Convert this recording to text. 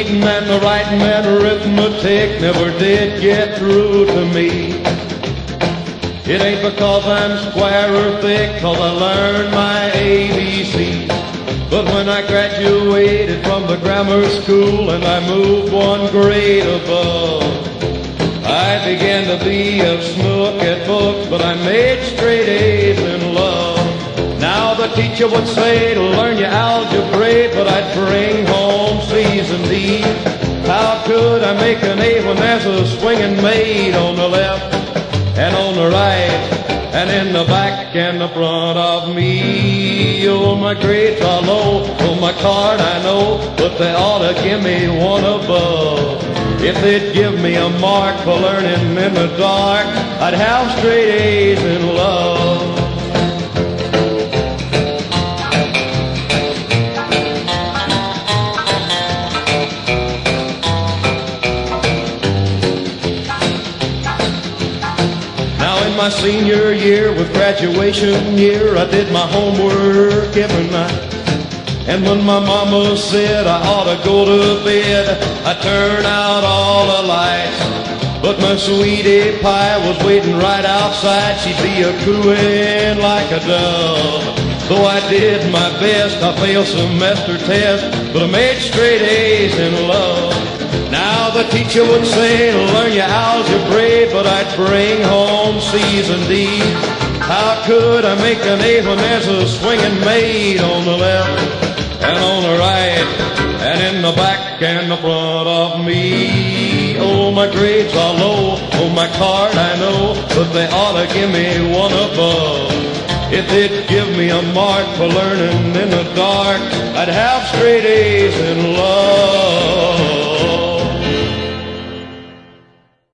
reading and the writing and arithmetic never did get through to me. It ain't because I'm square or thick, 'cause I learned my ABC. But when I graduated from the grammar school and I moved one grade above, I began to be a snook at books, but I made straight A's in love. Now the teacher would say to learn your algebra, but I'd bring home C's and D's. How could I make an A when there's a swinging maid on the left and on the right and in the back and the front of me? Oh, my grades are low, on my card I know, but they ought to give me one above. If they'd give me a mark for learning in the dark, I'd have straight A's in love. My senior year with graduation year, I did my homework every night. And when my mama said I ought to go to bed, I turned out all the lights. But my sweetie pie was waiting right outside. She'd be a cooing like a dove. Though I did my best, I failed semester tests, but I made straight A's in love. Now the teacher would say to learn your algebra, but I'd bring home C's and D's. How could I make an A when there's a swinging maid on the left and on the right and in the back and the front of me? Oh, my grades are low, on my card I know, but they ought to give me one above. If they'd give me a mark for learning in the dark, I'd have straight A's in love.